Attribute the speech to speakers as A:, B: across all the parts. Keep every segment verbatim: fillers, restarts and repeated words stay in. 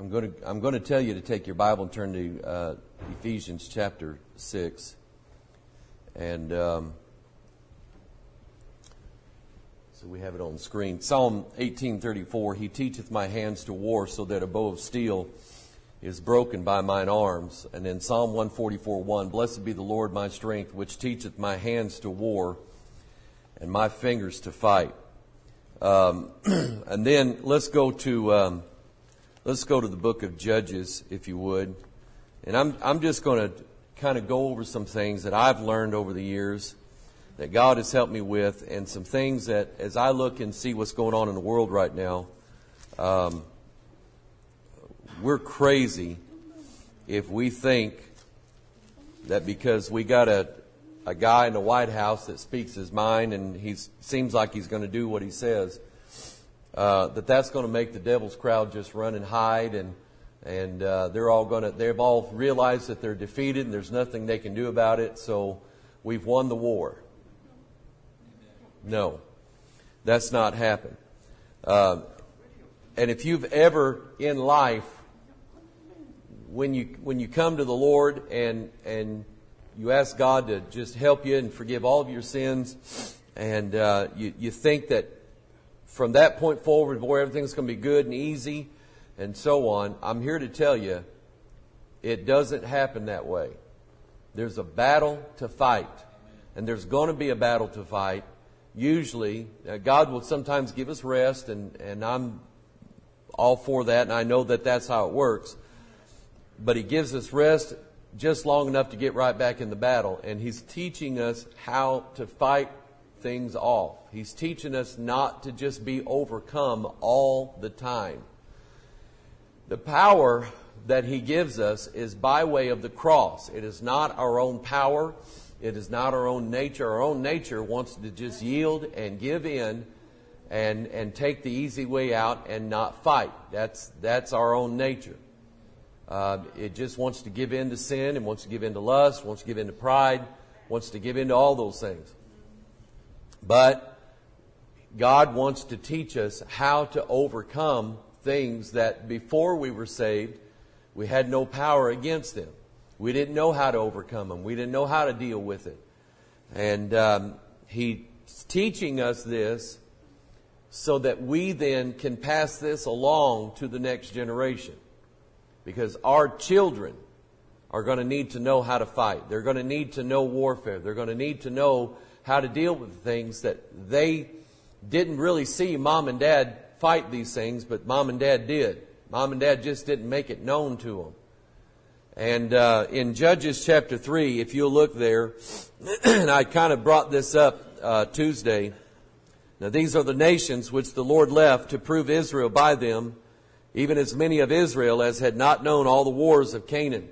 A: I'm going to I'm going to tell you to take your Bible and turn to uh, Ephesians chapter six, and um, so we have it on the screen. Psalm eighteen thirty-four. He teacheth my hands to war, so that a bow of steel is broken by mine arms. And then Psalm one forty-four one. Blessed be the Lord my strength, which teacheth my hands to war, and my fingers to fight. Um, and then let's go to. Um, Let's go to the book of Judges, if you would. And I'm I'm just going to kind of go over some things that I've learned over the years that God has helped me with, and some things that, as I look and see what's going on in the world right now, um, we're crazy if we think that because we got a a guy in the White House that speaks his mind and he seems like he's going to do what he says, Uh, that that's going to make the devil's crowd just run and hide, and and uh, they're all going to they've all realized that they're defeated and there's nothing they can do about it, so we've won the war. No, that's not happened. Uh, and if you've ever in life, when you when you come to the Lord and and you ask God to just help you and forgive all of your sins, and uh, you you think that from that point forward, boy, everything's going to be good and easy and so on. I'm here to tell you, it doesn't happen that way. There's a battle to fight. And there's going to be a battle to fight. Usually, uh, God will sometimes give us rest, and, and I'm all for that, and I know that that's how it works. But He gives us rest just long enough to get right back in the battle. And He's teaching us how to fight things off. He's teaching us not to just be overcome all the time. The power that He gives us is by way of the cross. It is not our own power. It is not our own nature. Our own nature wants to just yield and give in and and take the easy way out and not fight. That's that's our own nature. Uh, it just wants to give in to sin and wants to give in to lust, wants to give in to pride, wants to give in to all those things. But God wants to teach us how to overcome things that before we were saved, we had no power against them. We didn't know how to overcome them. We didn't know how to deal with it. And um, He's teaching us this so that we then can pass this along to the next generation. Because our children are going to need to know how to fight. They're going to need to know warfare. They're going to need to know how to deal with things that they didn't really see mom and dad fight these things, but mom and dad did. Mom and dad just didn't make it known to them. And uh, in Judges chapter three, if you'll look there, and I kind of brought this up uh, Tuesday. Now these are the nations which the Lord left to prove Israel by them, even as many of Israel as had not known all the wars of Canaan.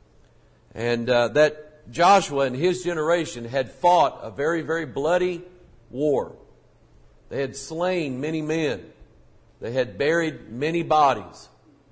A: And uh, that Joshua and his generation had fought a very, very bloody war. They had slain many men. They had buried many bodies.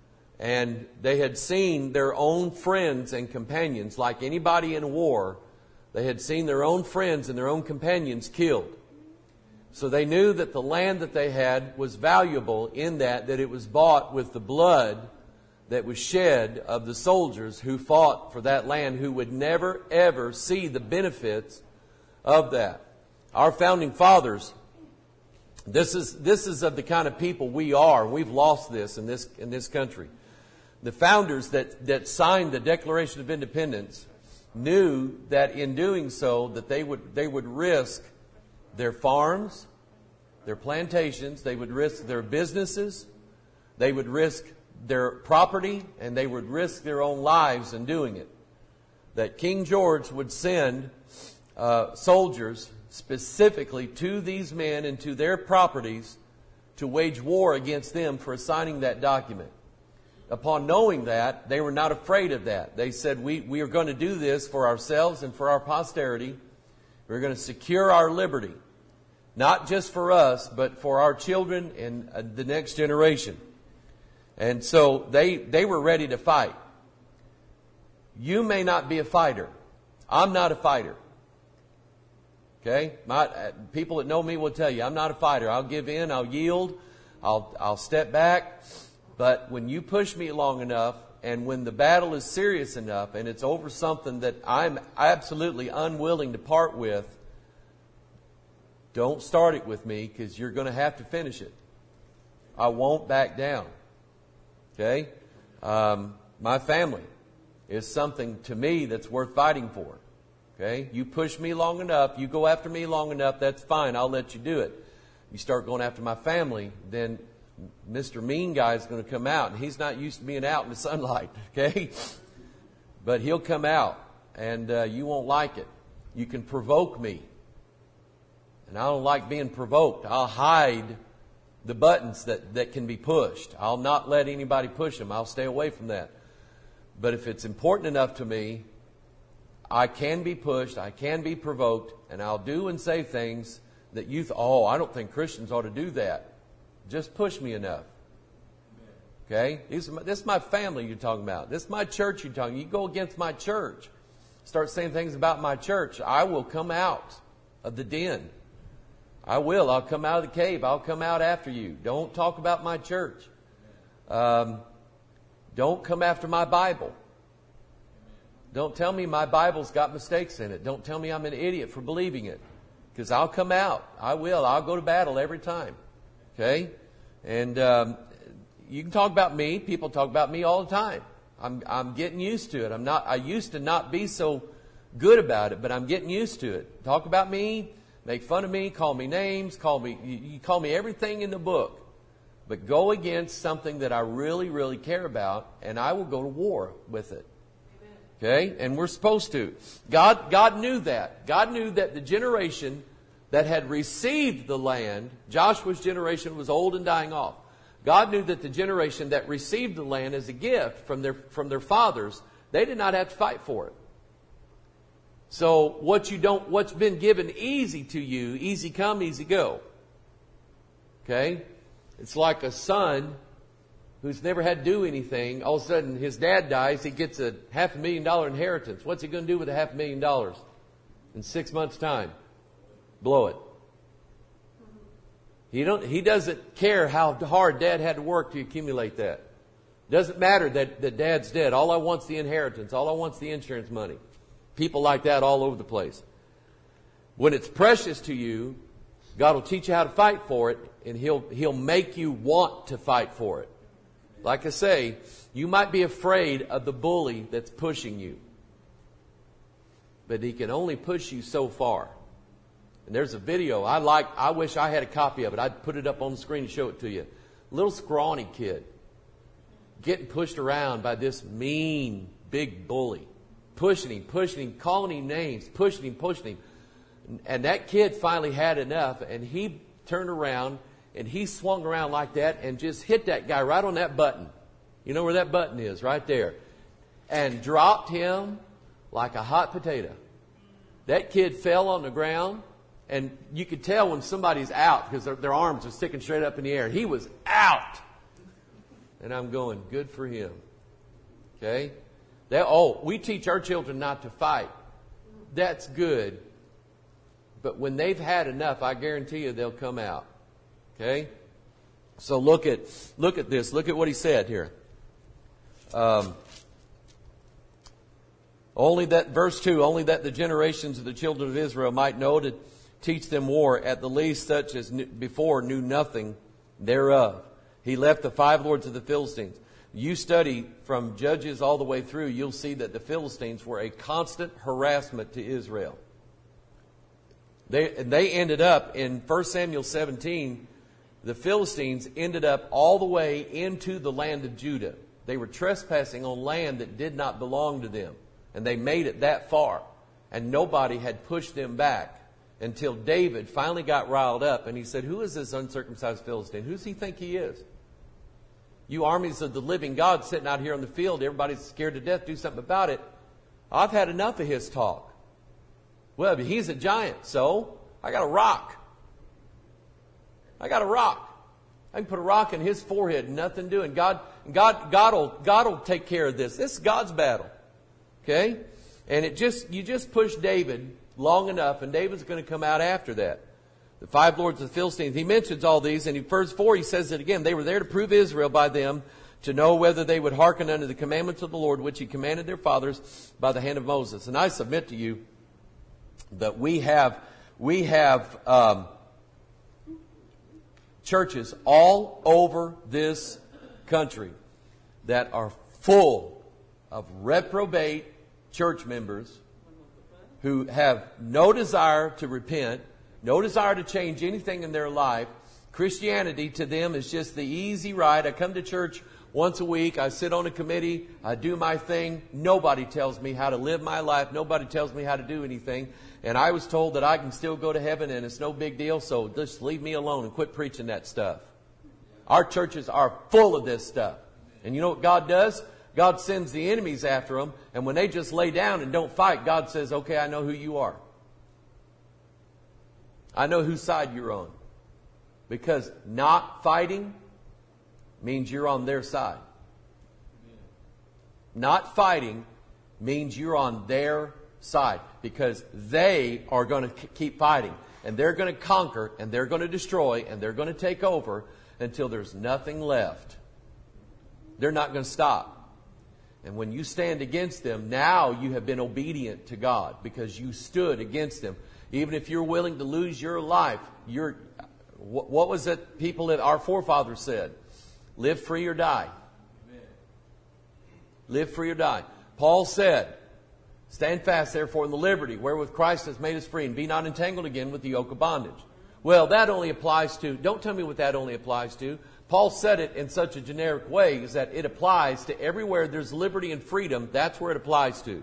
A: And they had seen their own friends and companions, like anybody in war, they had seen their own friends and their own companions killed. So they knew that the land that they had was valuable in that, that it was bought with the blood that was shed of the soldiers who fought for that land, who would never, ever see the benefits of that. Our founding fathers, this is this is of the kind of people we are. We've lost this in this in this country. The founders that, that signed the Declaration of Independence knew that in doing so that they would they would risk their farms, their plantations, they would risk their businesses, they would risk their property, and they would risk their own lives in doing it. That King George would send uh, soldiers specifically to these men and to their properties to wage war against them for signing that document. Upon knowing that, they were not afraid of that. They said, we, we are going to do this for ourselves and for our posterity. We're going to secure our liberty, not just for us, but for our children and uh, the next generation. And so they, they were ready to fight. You may not be a fighter. I'm not a fighter. Okay? My, uh, people that know me will tell you, I'm not a fighter. I'll give in, I'll yield, I'll, I'll step back. But when you push me long enough, and when the battle is serious enough, and it's over something that I'm absolutely unwilling to part with, don't start it with me, because you're going to have to finish it. I won't back down. Okay? Um, my family is something to me that's worth fighting for. Okay? You push me long enough, you go after me long enough, that's fine, I'll let you do it. You start going after my family, then Mister Mean Guy is going to come out, and he's not used to being out in the sunlight, okay? But he'll come out, and uh, you won't like it. You can provoke me, and I don't like being provoked. I'll hide the buttons that, that can be pushed. I'll not let anybody push them. I'll stay away from that. But if it's important enough to me, I can be pushed, I can be provoked, and I'll do and say things that you, th- oh, I don't think Christians ought to do that. Just push me enough. Okay? This is, my, this is my family you're talking about. This is my church you're talking about. You go against my church, start saying things about my church, I will come out of the den. I will. I'll come out of the cave. I'll come out after you. Don't talk about my church. Um, don't come after my Bible. Don't tell me my Bible's got mistakes in it. Don't tell me I'm an idiot for believing it. Because I'll come out. I will. I'll go to battle every time. Okay? And um, you can talk about me. People talk about me all the time. I'm I'm getting used to it. I'm not. I used to not be so good about it, but I'm getting used to it. Talk about me, make fun of me, call me names, call me. You, you call me everything in the book, but go against something that I really, really care about, and I will go to war with it. Okay? And we're supposed to. God, God knew that. God knew that the generation that had received the land, Joshua's generation was old and dying off. God knew that the generation that received the land as a gift from their, from their fathers, they did not have to fight for it. So what you don't, what's been given easy to you, easy come, easy go. Okay? It's like a son who's never had to do anything. All of a sudden, his dad dies. He gets a half a million dollar inheritance. What's he going to do with a half a million dollars in six months' time? Blow it. He don't. He doesn't care how hard Dad had to work to accumulate that. Doesn't matter that, that Dad's dead. All I want's the inheritance. All I want's the insurance money. People like that all over the place. When it's precious to you, God will teach you how to fight for it, and He'll He'll make you want to fight for it. Like I say, you might be afraid of the bully that's pushing you, but he can only push you so far. And there's a video I like. I wish I had a copy of it. I'd put it up on the screen and show it to you. Little scrawny kid getting pushed around by this mean big bully, pushing him, pushing him, calling him names, pushing him, pushing him. And that kid finally had enough, and he turned around and he swung around like that and just hit that guy right on that button. You know where that button is, right there. And dropped him like a hot potato. That kid fell on the ground, and you could tell when somebody's out because their, their arms are sticking straight up in the air. He was out. And I'm going, good for him. Okay? That, oh, we teach our children not to fight. That's good. But when they've had enough, I guarantee you they'll come out. Okay? So look at look at this. Look at what he said here. Um, only that, verse two, only that the generations of the children of Israel might know to teach them war, at the least such as before knew nothing thereof. He left the five lords of the Philistines. You study from Judges all the way through, you'll see that the Philistines were a constant harassment to Israel. They, they ended up in First Samuel seventeen, the Philistines ended up all the way into the land of Judah. They were trespassing on land that did not belong to them. And they made it that far. And nobody had pushed them back until David finally got riled up. And he said, who is this uncircumcised Philistine? Who does he think he is? You armies of the living God sitting out here on the field, everybody's scared to death, do something about it. I've had enough of his talk. Well, he's a giant, so I got a rock. I got a rock. I can put a rock in his forehead, nothing doing. God, God, God will, God will take care of this. This is God's battle. Okay? And it just, you just push David long enough, and David's going to come out after that. The five lords of the Philistines. He mentions all these, and in verse four he says it again. They were there to prove Israel by them, to know whether they would hearken unto the commandments of the Lord, which he commanded their fathers by the hand of Moses. And I submit to you that we have, we have um, churches all over this country that are full of reprobate church members who have no desire to repent, no desire to change anything in their life. Christianity to them is just the easy ride. I come to church once a week. I sit on a committee. I do my thing. Nobody tells me how to live my life. Nobody tells me how to do anything. And I was told that I can still go to heaven and it's no big deal. So just leave me alone and quit preaching that stuff. Our churches are full of this stuff. And you know what God does? God sends the enemies after them. And when they just lay down and don't fight, God says, okay, I know who you are. I know whose side you're on. Because not fighting means you're on their side. Not fighting means you're on their side. Because they are going to keep fighting. And they're going to conquer. And they're going to destroy. And they're going to take over until there's nothing left. They're not going to stop. And when you stand against them, now you have been obedient to God. Because you stood against them. Even if you're willing to lose your life, you're... What was it people that our forefathers said? Live free or die. Amen. Live free or die. Paul said, stand fast therefore in the liberty wherewith Christ has made us free, and be not entangled again with the yoke of bondage. Well, that only applies to, don't tell me what that only applies to. Paul said it in such a generic way is that it applies to everywhere there's liberty and freedom. That's where it applies to.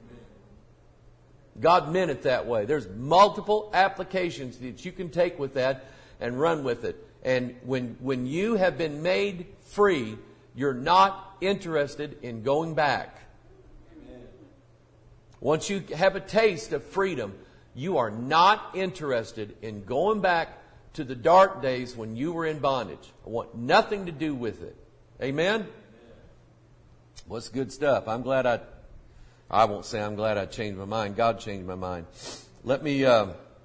A: God meant it that way. There's multiple applications that you can take with that and run with it. And when when you have been made free, you're not interested in going back. Amen. Once you have a taste of freedom, you are not interested in going back to the dark days when you were in bondage. I want nothing to do with it. Amen? Amen. What's good stuff. I'm glad I, I won't say I'm glad I changed my mind. God changed my mind. Let me... Uh,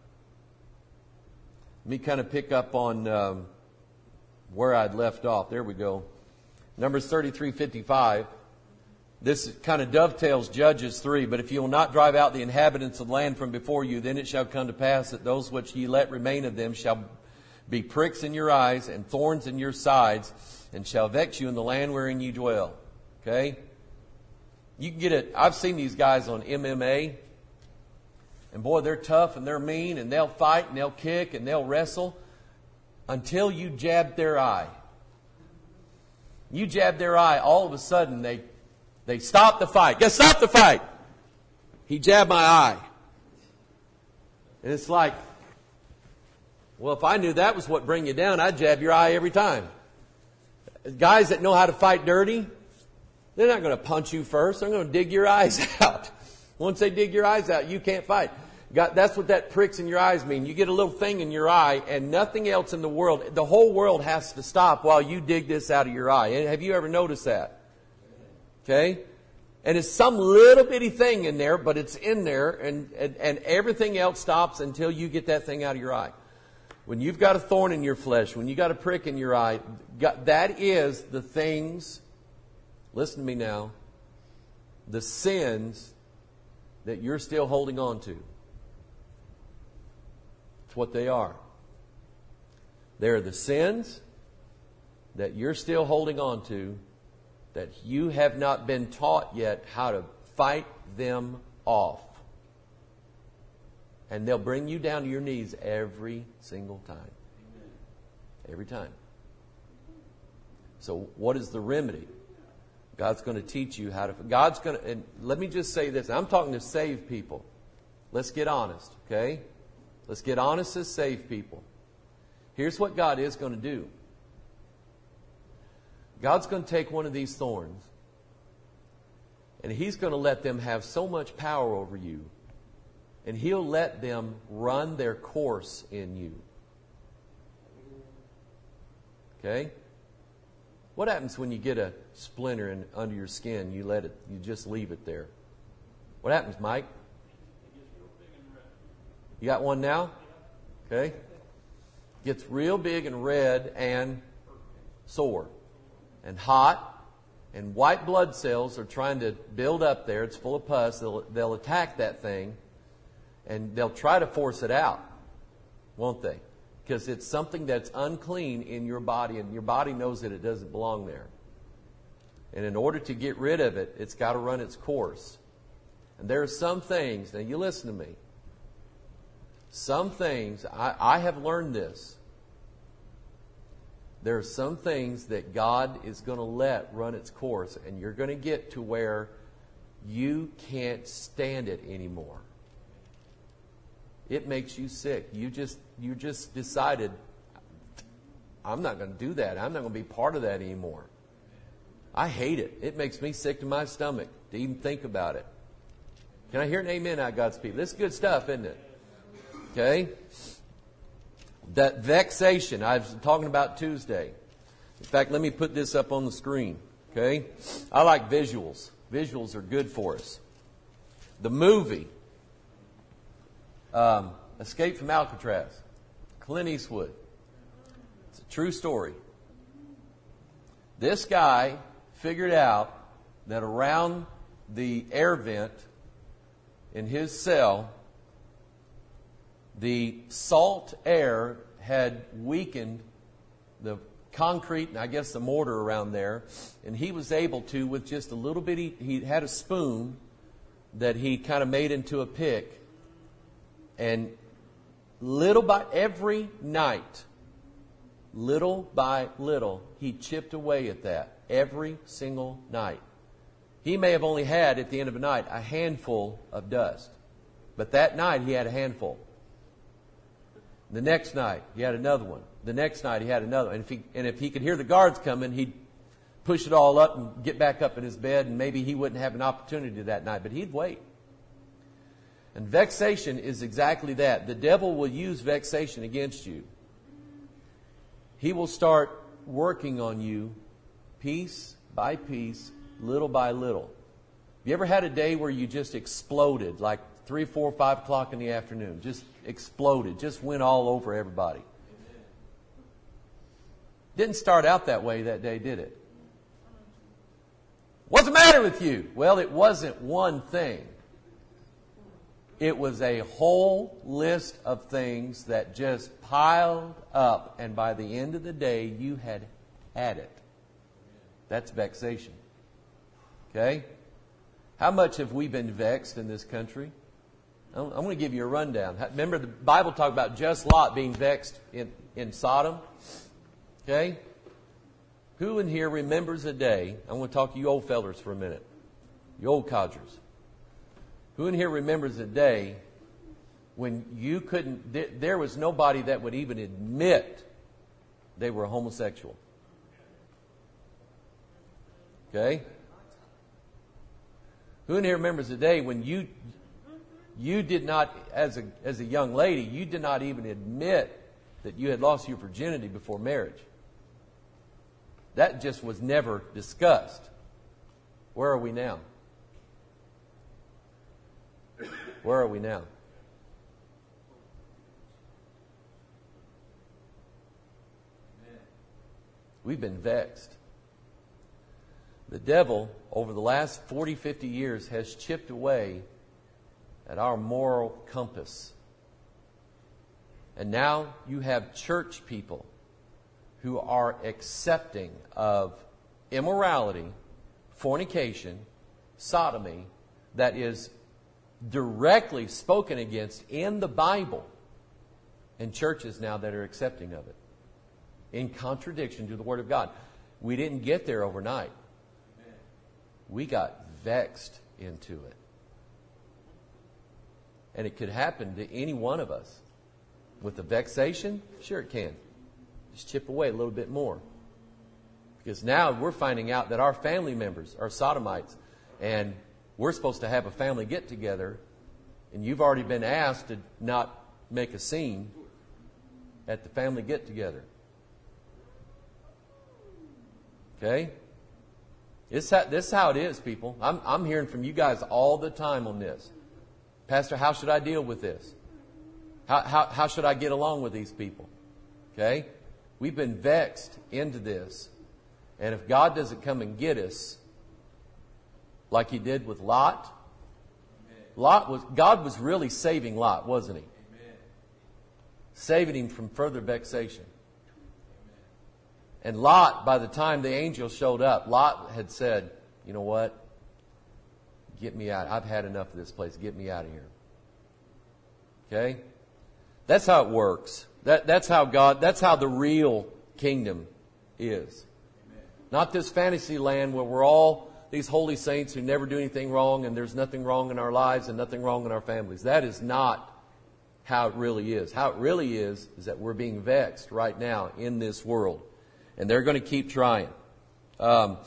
A: Let me kind of pick up on um, where I'd left off. There we go. Numbers thirty-three fifty-five. This kind of dovetails Judges three. But if you will not drive out the inhabitants of the land from before you, then it shall come to pass that those which ye let remain of them shall be pricks in your eyes and thorns in your sides, and shall vex you in the land wherein ye dwell. Okay? You can get it. I've seen these guys on M M A. And boy, they're tough and they're mean and they'll fight and they'll kick and they'll wrestle until you jab their eye. You jab their eye, all of a sudden they they stop the fight. Just stop the fight. He jabbed my eye. And it's like, well, if I knew that was what bring you down, I'd jab your eye every time. Guys that know how to fight dirty, they're not going to punch you first. They're going to dig your eyes out. Once they dig your eyes out, you can't fight. God, that's what that pricks in your eyes mean. You get a little thing in your eye and nothing else in the world. The whole world has to stop while you dig this out of your eye. Have you ever noticed that? Okay? And it's some little bitty thing in there, but it's in there and, and, and everything else stops until you get that thing out of your eye. When you've got a thorn in your flesh, when you've got a prick in your eye, that is the things, listen to me now, the sins that you're still holding on to. It's what they are. They're the sins that you're still holding on to, that you have not been taught yet how to fight them off. And they'll bring you down to your knees every single time. Every time. So what is the remedy? God's going to teach you how to... God's going to... And let me just say this. I'm talking to saved people. Let's get honest, okay? Let's get honest as saved people. Here's what God is going to do. God's going to take one of these thorns and He's going to let them have so much power over you, and He'll let them run their course in you. Okay? What happens when you get a splinter in, under your skin? You let it, you just leave it there. What happens, Mike? You got one now? Okay. Gets real big and red and sore and hot And white blood cells are trying to build up there. It's full of pus. They'll, they'll attack that thing, and they'll try to force it out, won't they? Because it's something that's unclean in your body, and your body knows that it doesn't belong there. And in order to get rid of it, it's got to run its course. And there are some things, now you listen to me, some things, I, I have learned this. There are some things that God is going to let run its course, and you're going to get to where you can't stand it anymore. It makes you sick. You just you just decided, I'm not going to do that. I'm not going to be part of that anymore. I hate it. It makes me sick to my stomach to even think about it. Can I hear an amen out of God's people? This is good stuff, isn't it? Okay? That vexation I was talking about Tuesday. In fact, let me put this up on the screen. Okay? I like visuals. Visuals are good for us. The movie um, Escape from Alcatraz, Clint Eastwood. It's a true story. This guy figured out that around the air vent in his cell, the salt air had weakened the concrete and I guess the mortar around there. And he was able to, with just a little bit, he, he had a spoon that he kind of made into a pick. And little by every night, little by little, he chipped away at that every single night. He may have only had, at the end of the night, a handful of dust. But that night, he had a handful. The next night, he had another one. The next night, he had another one. And if he, and if he could hear the guards coming, he'd push it all up and get back up in his bed, and maybe he wouldn't have an opportunity that night, but he'd wait. And vexation is exactly that. The devil will use vexation against you. He will start working on you piece by piece, little by little. Have you ever had a day where you just exploded, like three, four, five o'clock in the afternoon? Just exploded, just went all over everybody. Didn't start out that way that day, did it? What's the matter with you? Well, it wasn't one thing. It was a whole list of things that just piled up, and by the end of the day, you had had it. That's vexation. Okay? How much have we been vexed in this country? I'm going to give you a rundown. Remember the Bible talked about just Lot being vexed in, in Sodom? Okay? Who in here remembers a day? I'm going to talk to you old fellers for a minute. You old codgers. Who in here remembers a day when you couldn't, there was nobody that would even admit they were a homosexual? Okay? Who in here remembers a day when you you did not, as a as a young lady, you did not even admit that you had lost your virginity before marriage? That just was never discussed. Where are we now? Where are we now? We've been vexed. The devil, over the last forty, fifty years, has chipped away at our moral compass. And now you have church people who are accepting of immorality, fornication, sodomy, that is directly spoken against in the Bible, and churches now that are accepting of it in contradiction to the Word of God. We didn't get there overnight. We got vexed into it. And it could happen to any one of us. With the vexation, sure it can. Just chip away a little bit more. Because now we're finding out that our family members are sodomites, and we're supposed to have a family get-together, and you've already been asked to not make a scene at the family get-together. Okay? This, this is how it is, people. I'm, I'm hearing from you guys all the time on this. Pastor, how should I deal with this? How, how, how should I get along with these people? Okay? We've been vexed into this. And if God doesn't come and get us, like He did with Lot. Lot was, God was really saving Lot, wasn't He? Saving him from further vexation. And Lot, by the time the angel showed up, Lot had said, you know what? Get me out. I've had enough of this place. Get me out of here. Okay? That's how it works. That, that's how God, that's how the real kingdom is. Amen. Not this fantasy land where we're all these holy saints who never do anything wrong and there's nothing wrong in our lives and nothing wrong in our families. That is not how it really is. How it really is is that we're being vexed right now in this world. And they're going to keep trying. Um,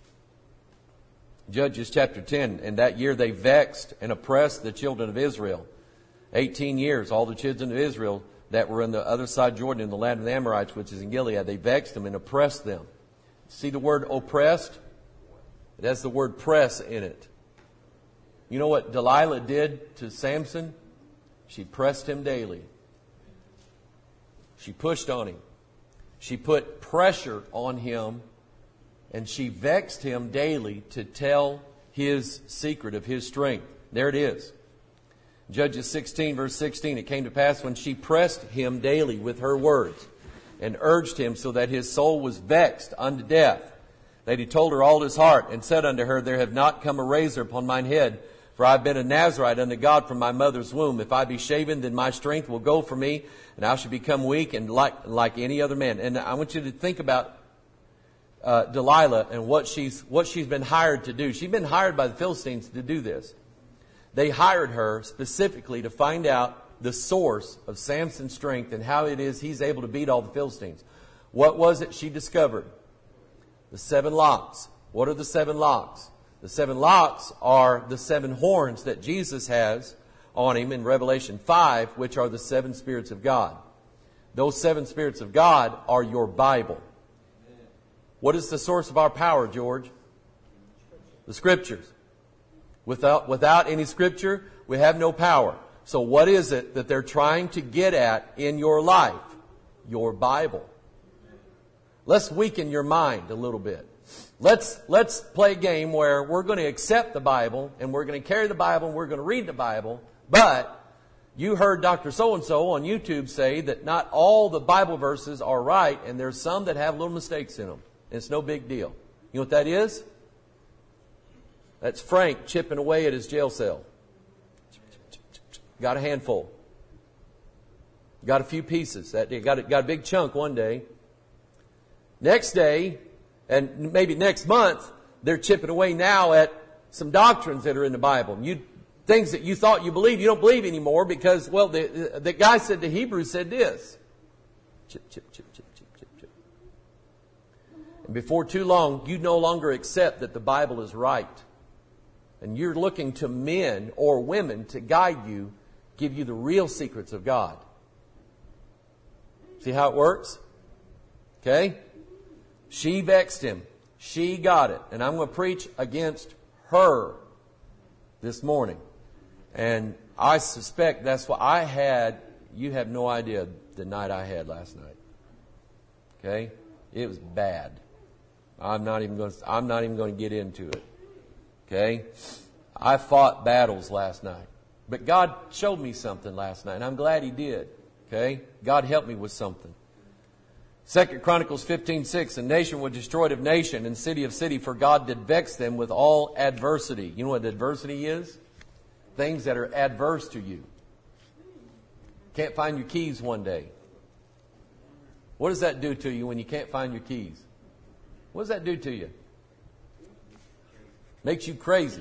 A: Judges chapter ten, and that year they vexed and oppressed the children of Israel. Eighteen years, all the children of Israel that were on the other side of Jordan in the land of the Amorites, which is in Gilead, they vexed them and oppressed them. See the word oppressed? It has the word press in it. You know what Delilah did to Samson? She pressed him daily. She pushed on him. She put pressure on him, and she vexed him daily to tell his secret of his strength. There it is. Judges sixteen, verse sixteen, it came to pass when she pressed him daily with her words and urged him so that his soul was vexed unto death, that he told her all his heart and said unto her, there have not come a razor upon mine head, for I have been a Nazarite unto God from my mother's womb. If I be shaven, then my strength will go from me, and I shall become weak and like like any other man. And I want you to think about uh, Delilah and what she's what she's been hired to do. She's been hired by the Philistines to do this. They hired her specifically to find out the source of Samson's strength and how it is he's able to beat all the Philistines. What was it she discovered? The seven locks. What are the seven locks? The seven locks are the seven horns that Jesus has on him in Revelation five, which are the seven spirits of God. Those seven spirits of God are your Bible. What is the source of our power, George? The Scriptures. Without, without any Scripture, we have no power. So what is it that they're trying to get at in your life? Your Bible. Let's weaken your mind a little bit. Let's, let's play a game where we're going to accept the Bible and we're going to carry the Bible and we're going to read the Bible. But you heard Doctor So-and-so on YouTube say that not all the Bible verses are right and there's some that have little mistakes in them. And it's no big deal. You know what that is? That's Frank chipping away at his jail cell. Got a handful. Got a few pieces. That got a, got a big chunk one day. Next day, and maybe next month, they're chipping away now at some doctrines that are in the Bible. You, things that you thought you believed, you don't believe anymore because, well, the, the guy said the Hebrew said this. Chip, chip, chip, chip, chip, chip, chip. And before too long, you no longer accept that the Bible is right. And you're looking to men or women to guide you, give you the real secrets of God. See how it works? Okay? She vexed him. She got it. And I'm going to preach against her this morning. And I suspect that's what I had. You have no idea the night I had last night. Okay? It was bad. I'm not even going to, I'm not even going to get into it. Okay? I fought battles last night. But God showed me something last night, and I'm glad He did. Okay? God helped me with something. Second Chronicles fifteen six, and nation was destroyed of nation, and city of city, for God did vex them with all adversity. You know what adversity is? Things that are adverse to you. Can't find your keys one day. What does that do to you when you can't find your keys? What does that do to you? Makes you crazy.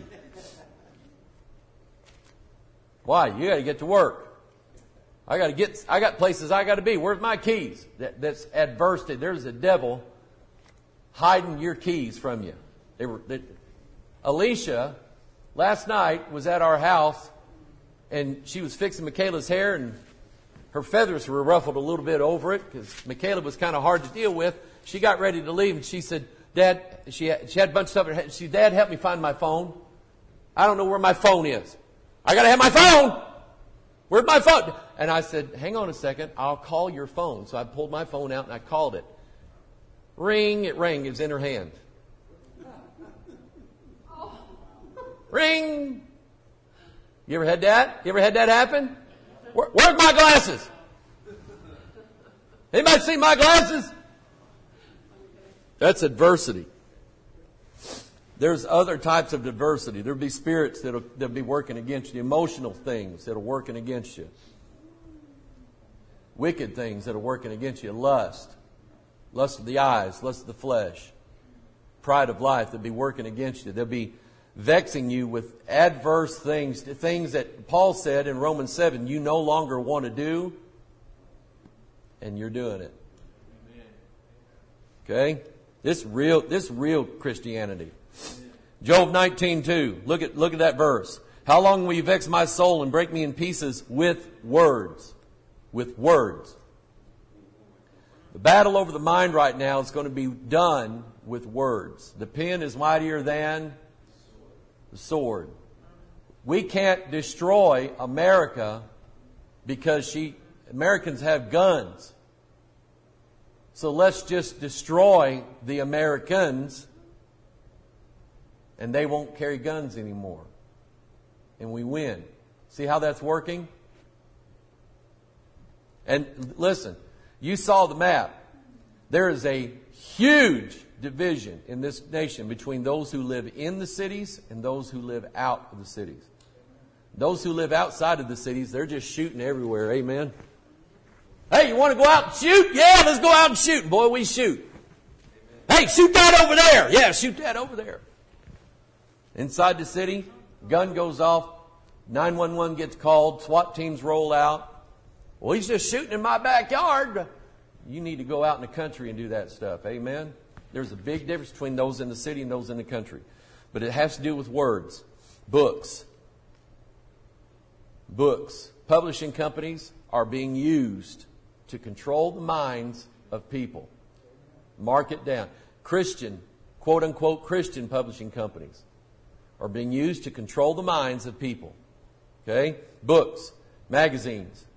A: Why? You got to get to work. I got to get. I got places I got to be. Where's my keys? That, that's adversity. There's a devil hiding your keys from you. They were. They, Alicia, last night was at our house, and she was fixing Michaela's hair, and her feathers were ruffled a little bit over it because Michaela was kind of hard to deal with. She got ready to leave, and she said, "Dad," she had, she had a bunch of stuff in her head. She said, "Dad, help me find my phone. I don't know where my phone is. I got to have my phone. Where's my phone?" And I said, "Hang on a second. I'll call your phone." So I pulled my phone out and I called it. Ring, it rang. It was in her hand. Bing! You ever had that? You ever had that happen? Where, where's my glasses? Anybody see my glasses? That's adversity. There's other types of adversity. There'll be spirits that'll, that'll be working against you. Emotional things that are working against you. Wicked things that are working against you. Lust. Lust of the eyes. Lust of the flesh. Pride of life that'll be working against you. They'll be vexing you with adverse things. Things that Paul said in Romans seven you no longer want to do. And you're doing it. Okay? This real, this real Christianity. Job nineteen two. Look at, look at that verse. How long will you vex my soul and break me in pieces with words? With words. The battle over the mind right now is going to be done with words. The pen is mightier than the sword. We can't destroy America because she, Americans have guns. So let's just destroy the Americans and they won't carry guns anymore. And we win. See how that's working? And listen, you saw the map. There is a huge division in this nation between those who live in the cities and those who live out of the cities. Those who live outside of the cities, they're just shooting everywhere. Amen. Hey, you want to go out and shoot? Yeah, let's go out and shoot. Boy, we shoot. Hey, shoot that over there. Yeah, shoot that over there. Inside the city, gun goes off, nine one one gets called, SWAT teams roll out. Well, he's just shooting in my backyard. You need to go out in the country and do that stuff. Amen? There's a big difference between those in the city and those in the country. But it has to do with words. Books. Books. Publishing companies are being used to control the minds of people. Mark it down. Christian, quote-unquote Christian publishing companies are being used to control the minds of people. Okay? Books, magazines,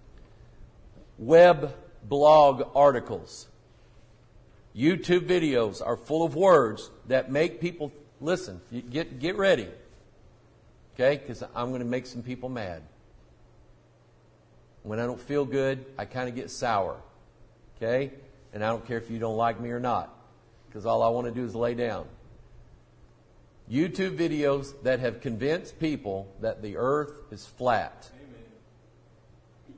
A: web blog articles, YouTube videos are full of words that make people listen. Get get ready. Okay? Because I'm going to make some people mad. When I don't feel good, I kind of get sour. Okay? And I don't care if you don't like me or not. Because all I want to do is lay down. YouTube videos that have convinced people that the earth is flat. Amen.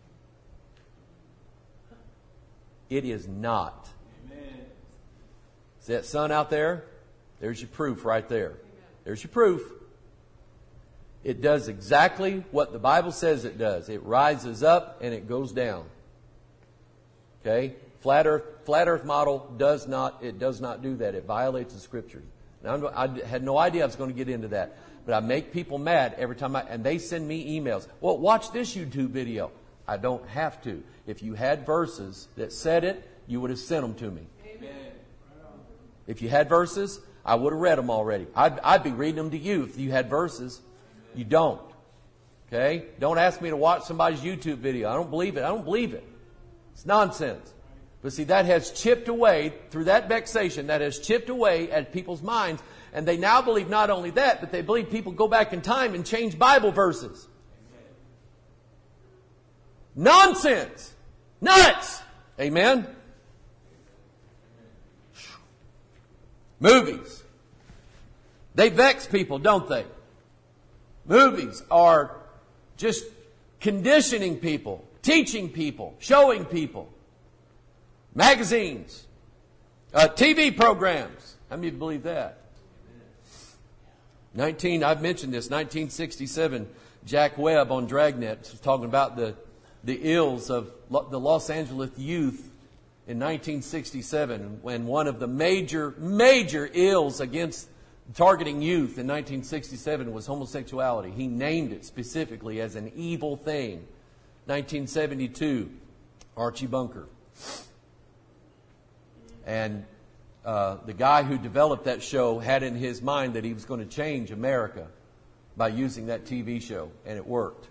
A: It is not. Amen. See that sun out there? There's your proof right there. Amen. There's your proof. It does exactly what the Bible says it does. It rises up and it goes down. Okay? Flat earth, flat earth model does not, it does not do that. It violates the scriptures. Now, I had no idea I was going to get into that. But I make people mad every time I, and they send me emails. Well, watch this YouTube video. I don't have to. If you had verses that said it, you would have sent them to me. Amen. If you had verses, I would have read them already. I'd, I'd be reading them to you if you had verses. You don't. Okay? Don't ask me to watch somebody's YouTube video. I don't believe it. I don't believe it. It's nonsense. But see, that has chipped away, through that vexation, that has chipped away at people's minds. And they now believe not only that, but they believe people go back in time and change Bible verses. Nonsense. Nuts. Amen? Movies. They vex people, don't they? Movies are just conditioning people, teaching people, showing people. Magazines, uh, T V programs. How many of you believe that? Nineteen. I've mentioned this. nineteen sixty-seven. Jack Webb on Dragnet was talking about the the ills of lo- the Los Angeles youth in nineteen sixty-seven, when one of the major major ills against targeting youth in nineteen sixty-seven was homosexuality. He named it specifically as an evil thing. nineteen seventy-two, Archie Bunker. And uh, the guy who developed that show had in his mind that he was going to change America by using that T V show, and it worked.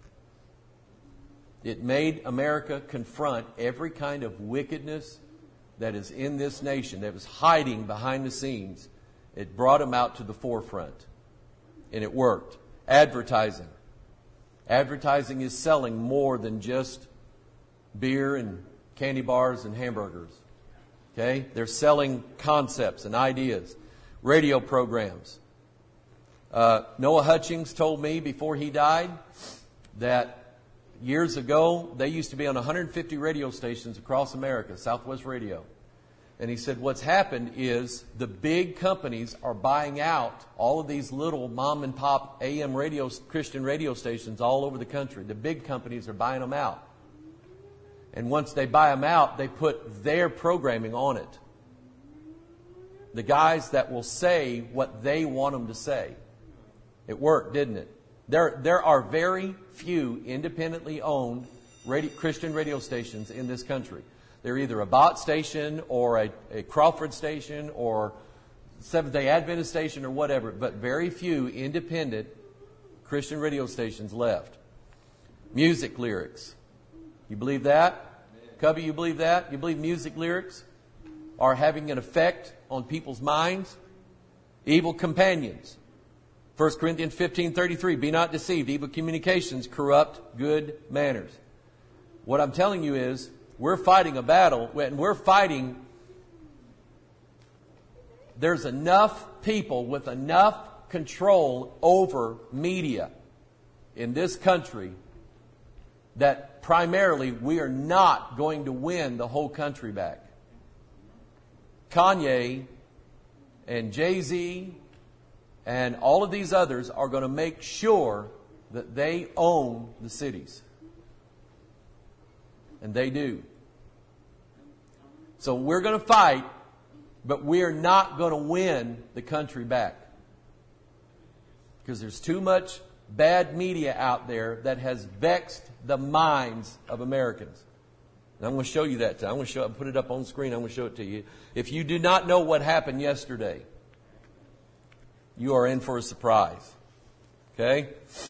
A: It made America confront every kind of wickedness that is in this nation, that was hiding behind the scenes. It brought them out to the forefront. And it worked. Advertising. Advertising is selling more than just beer and candy bars and hamburgers. Okay? They're selling concepts and ideas. Radio programs. Uh, Noah Hutchings told me before he died that years ago they used to be on one hundred fifty radio stations across America, Southwest Radio. And he said what's happened is the big companies are buying out all of these little mom and pop A M radio, Christian radio stations all over the country. The big companies are buying them out. And once they buy them out, they put their programming on it. The guys that will say what they want them to say. It worked, didn't it? There, there are very few independently owned radio, Christian radio stations in this country. They're either a Bott station or a, a Crawford station or Seventh-day Adventist station or whatever, but very few independent Christian radio stations left. Music lyrics. You believe that? Cubby, you believe that? You believe music lyrics are having an effect on people's minds? Evil companions. First Corinthians fifteen thirty-three, be not deceived. Evil communications corrupt good manners. What I'm telling you is, we're fighting a battle, and we're fighting. There's enough people with enough control over media in this country that primarily we are not going to win the whole country back. Kanye and Jay-Z and all of these others are going to make sure that they own the cities. And they do. So we're going to fight, but we're not going to win the country back. Because there's too much bad media out there that has vexed the minds of Americans. And I'm going to show you that. I'm going to show, I'll put it up on the screen. I'm going to show it to you. If you do not know what happened yesterday, you are in for a surprise. Okay?